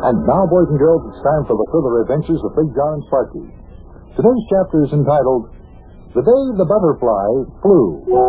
And now, boys and girls, it's time for the further adventures of Big John and Sparky. Today's chapter is entitled, The Day the Butterfly Flew.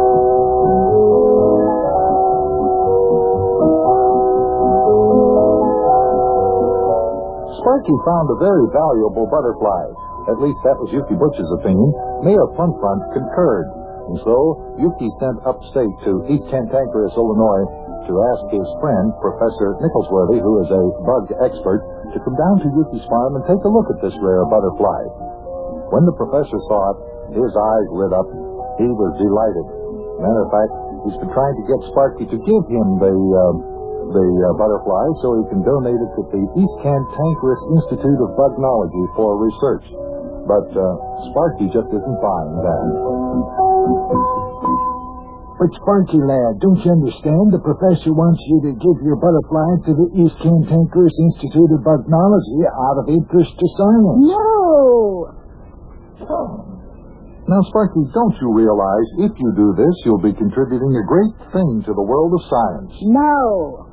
Sparky found a very valuable butterfly. At least that was Yuki Butch's opinion. Mayor Front concurred. And so, Yuki sent upstate to East Cantankerous, Illinois, to ask his friend, Professor Nicholsworthy, who is a bug expert, to come down to Yuki's farm and take a look at this rare butterfly. When the professor saw it, his eyes lit up. He was delighted. Matter of fact, he's been trying to get Sparky to give him the butterfly so he can donate it to the East Cantankerous Institute of Bugnology for research. But Sparky just isn't buying that. But Sparky, lad, don't you understand? The professor wants you to give your butterfly to the East Cantankerous Institute of Bugnology out of interest to science. No! Now, Sparky, don't you realize if you do this, you'll be contributing a great thing to the world of science? No!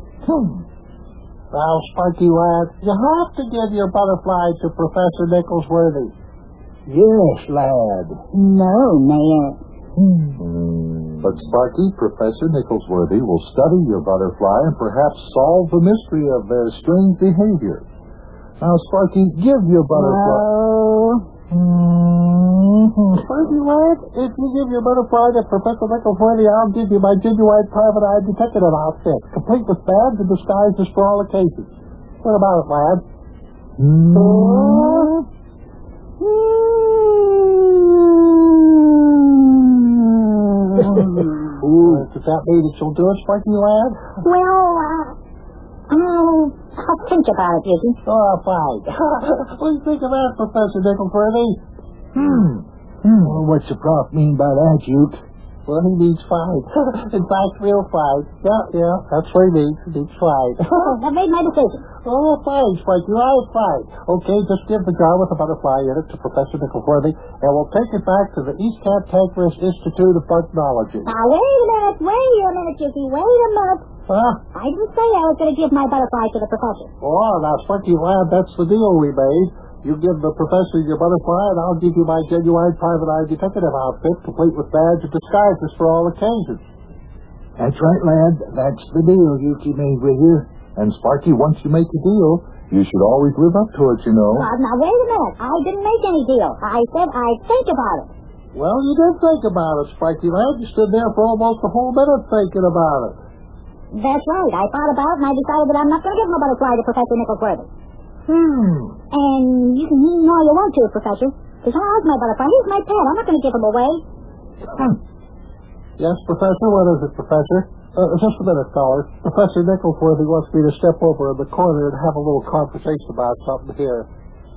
Well, Sparky, lad, you have to give your butterfly to Professor Nicholsworthy. Yes, lad. No, Mayor. But Sparky, Professor Nicholsworthy will study your butterfly and perhaps solve the mystery of their strange behavior. Now, Sparky, give your butterfly... Sparky, lad, if you give your butterfly to Professor Nicholsworthy, I'll give you my genuine private eye detective outfit, complete with badge and disguises for all occasions. What about it, lad? Does that mean that you'll do it, Sparky, lad? Well, I'll think about it, Yuki. Oh, fine. What do you think of that, Professor Nicholsworthy? Well, what's the prof mean by that, Duke? Well, he means fine. In fact, real fine. Yeah, that's what he means. He means fine. I've made my decision. Oh, fine, Spike. You're all fine. Okay, just give the jar with the butterfly in it to Professor Nicholsworthy, and we'll take it back to the East Cantankerous Institute of Bugnology. Now, wait a minute, Yuki. Wait a minute. Huh? I didn't say I was going to give my butterfly to the professor. Oh, now, Sparky, lad, that's the deal we made. You give the professor your butterfly, and I'll give you my genuine private eye detective outfit, complete with badge and disguises for all occasions. That's right, lad. That's the deal Yuki made with you. And Sparky, once you make a deal, you should always live up to it, you know. Now, wait a minute. I didn't make any deal. I said I'd think about it. Well, you did think about it, Sparky, lad. You stood there for almost a whole minute thinking about it. That's right. I thought about it, and I decided that I'm not going to give my butterfly to Professor Nicholsworthy. And you can mean all you want to, Professor. Because I like my butterfly. He's my pet. I'm not going to give him away. Yes, Professor? What is it, Professor? Just a minute, fellas. Professor Nicholsworthy wants me to step over in the corner and have a little conversation about something here.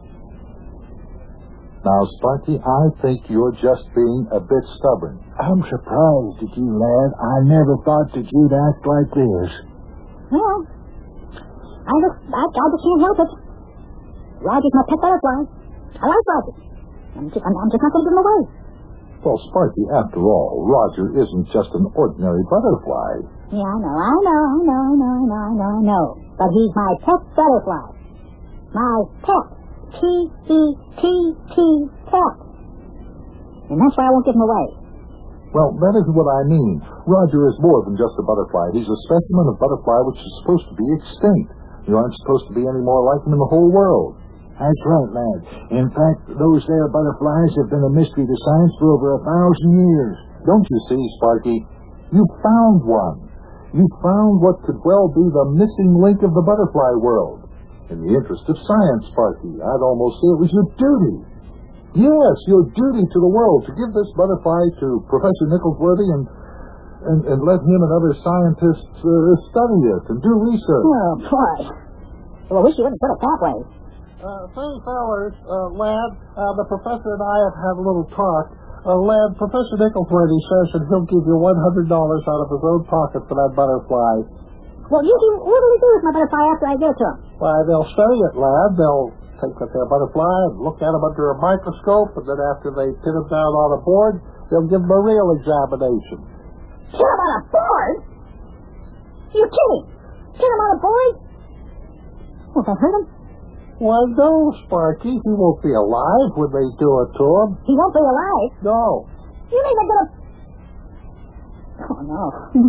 Now, Sparky, I think you're just being a bit stubborn. I'm surprised at you, lad. I never thought that you'd act like this. Well, I just can't help it. Roger's my pet butterfly. I like Roger. I'm just not going to give him away. Well, Sparky, after all, Roger isn't just an ordinary butterfly. Yeah, I know. But he's my pet butterfly. My pet. P-E-T-T pet. And that's why I won't give him away. Well, that isn't what I mean. Roger is more than just a butterfly. He's a specimen of butterfly which is supposed to be extinct. You aren't supposed to be any more like him in the whole world. That's right, lad. In fact, those there butterflies have been a mystery to science for over 1,000 years. Don't you see, Sparky? You found one. You found what could well be the missing link of the butterfly world. In the interest of science, Sparky, I'd almost say it was your duty. Yes, your duty to the world to give this butterfly to Professor Nicholsworthy and let him and other scientists study it and do research. Oh, boy. Well, I wish you wouldn't put it that way. Say, fellas, lad, the professor and I have had a little talk. Lad, Professor Nicholsworthy says that he'll give you $100 out of his own pocket for that butterfly. Well, what will he do with my butterfly after I give it to him? Why, they'll study it, lad. They'll take their butterfly and look at him under a microscope, and then after they pin him down on a board, they'll give him a real examination. Pin him on a board? You're kidding. Pin him on a board? Won't that hurt him? Why, no, Sparky. He won't be alive when they do it to him. He won't be alive? No. You mean they're gonna... Oh, no.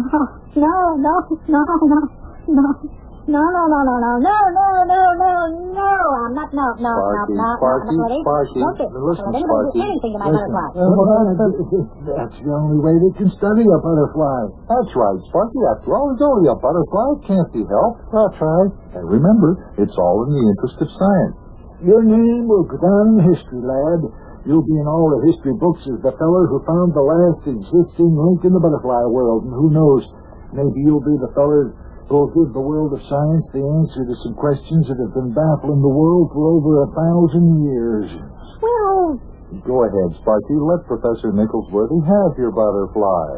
No. I'm not, Sparky. Listen, Sparky. Anything to my butterfly. That's the only way they can study a butterfly. That's right, Sparky. After all, it's only a butterfly. It can't be helped. That's right. And remember, it's all in the interest of science. Your name will go down in history, lad. You'll be in all the history books as the feller who found the last existing link in the butterfly world. And who knows, maybe you'll be the feller who'll give the world of science the answer to some questions that have been baffling the world for over 1,000 years. Well... Go ahead, Sparky. Let Professor Nicholsworthy have your butterfly.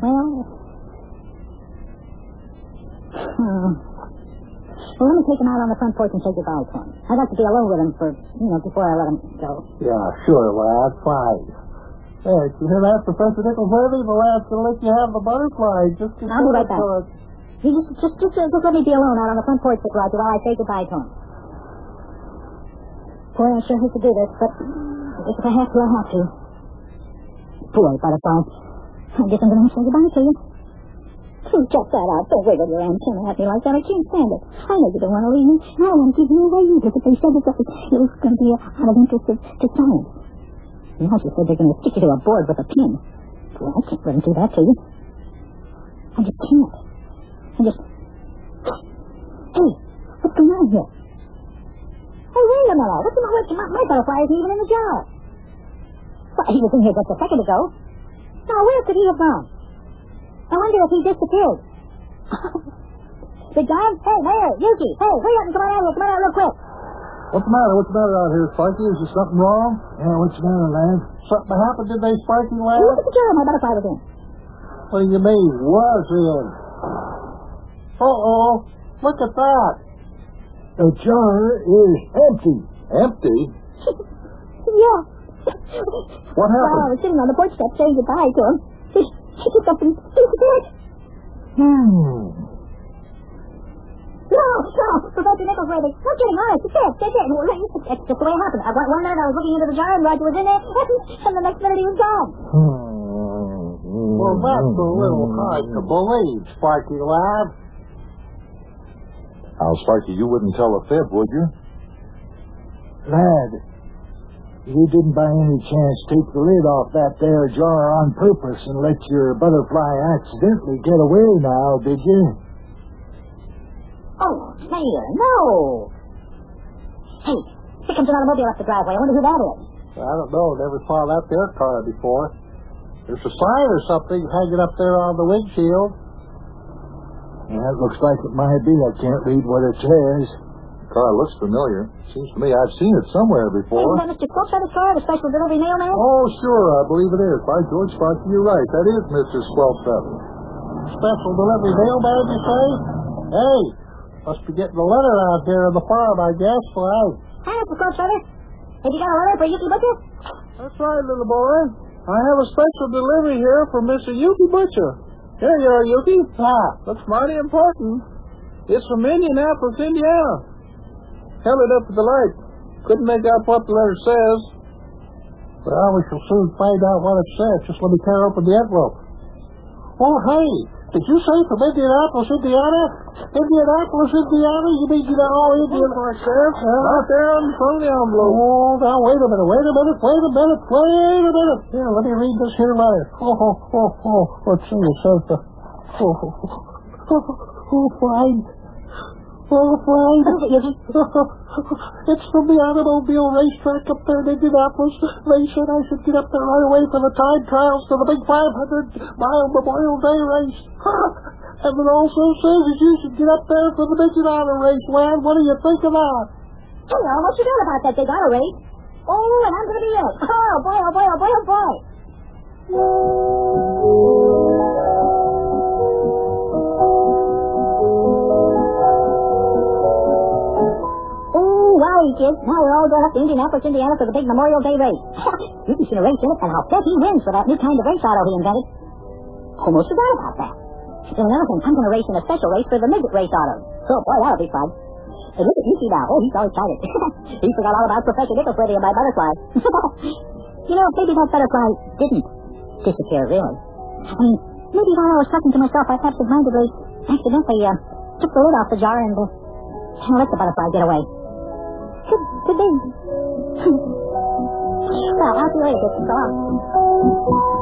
Well, let me take him out on the front porch and say goodbye to him. I'd like to be alone with him before I let him go. Yeah, sure, lad. Fine. Hey, you hear that, Professor Nicholsworthy? The lad's going to let you have the butterfly. I'll be right back. You just let me be alone out on the front porch with Roger while I say goodbye to him. Boy, I sure hate to do this, but if I have to, I have to. Boy, butterfly, I guess I'm going to say goodbye to you. Check that out. Don't wiggle your antenna at me like that. I can't stand it. I know you don't want to leave me. I don't want to give you away either, but they said it was going to be out of interest to science. You also said they're going to stick you to a board with a pin. Well, I can't let them do that to you. I just can't. Hey, what's going on here? Hey, wait a minute. What's the matter? My butterfly isn't even in the jar. Well, he was in here just a second ago. Now, where could he have gone? I wonder if he disappeared. Big John? Hey, Mayor, Yuki. Hey, hurry up and come on out real quick. What's the matter? What's the matter out here, Sparky? Is there something wrong? Yeah, what's the matter, lad? Something happened, did they, Sparky, lad? Look at the jar my butterfly was in. What do you mean, was in? Uh-oh. Look at that. The jar is empty. Empty? Yeah. What happened? While I was sitting on the porch step saying goodbye to him, he took up and disappeared. No, Professor Nicholsworthy. I'm getting honest. That's it. That's just the way it happened. One minute I was looking into the jar and Roger was in there, and the next minute he was gone. Well, that's a little hard to believe, Sparky, lad. Now, Sparky, you wouldn't tell a fib, would you? Lad, you didn't by any chance take the lid off that there jar on purpose and let your butterfly accidentally get away now, did you? Oh, Mayor, no. Hey, here comes an automobile up the driveway. I wonder who that is. I don't know. Never saw that there car before. There's a sign or something hanging up there on the windshield. Yeah, it looks like it might be. I can't read what it says. The car looks familiar. Seems to me I've seen it somewhere before. Isn't that Mr. Squelchfeather's car, the special delivery mailman? Oh, sure, I believe it is. By George, Sparky, you're right. That is Mr. Squelchfeather. Special delivery mailman, you say? Hey, must be getting a letter out here on the farm, I guess. Well, Hi, Mr. Squelchfeather. Have you got a letter for Yuki Butcher? that's right, little boy. I have a special delivery here for Mr. Yuki Butcher. Here you are, Yuki. Looks mighty important. It's from Indianapolis, Indiana. Held it up to the light. Couldn't make out what the letter says. Well, we shall soon find out what it says. Just let me tear open the envelope. Oh, hey, did you say from Indianapolis, Indiana? Indianapolis, Indiana? You mean Indian like that? Right there on the front of the envelope. Oh, now, wait a minute. Here, let me read this here letter. Let's see, it says, fine. It's from the automobile racetrack up there in Indianapolis. They said I should get up there right away for the time trials for the big 500-mile Memorial Day race. And it also says that you should get up there for the midget honor race, lad. What do you think of that? Hello, what you got about that big honor race? Oh, and I'm going to be it. Oh, boy, oh, boy, oh, boy, oh, boy. Wowie, kids. Now we're all going up to Indianapolis, Indiana for the big Memorial Day race. You can see a race in it, and I'll bet he wins for that new kind of race auto he invented. Almost forgot about that. And another thing, I'm going to race in a special race for the midget race auto. Oh, boy, that'll be fun. And look at Yuki now. Oh, he's all excited. He forgot all about Professor Nicholsworthy and my butterfly. You know, maybe that butterfly didn't disappear, really. I mean, maybe while I was talking to myself, I absentmindedly, accidentally, took the lid off the jar and let the butterfly get away. Could be. Well, I'll see you later, Dick. So long.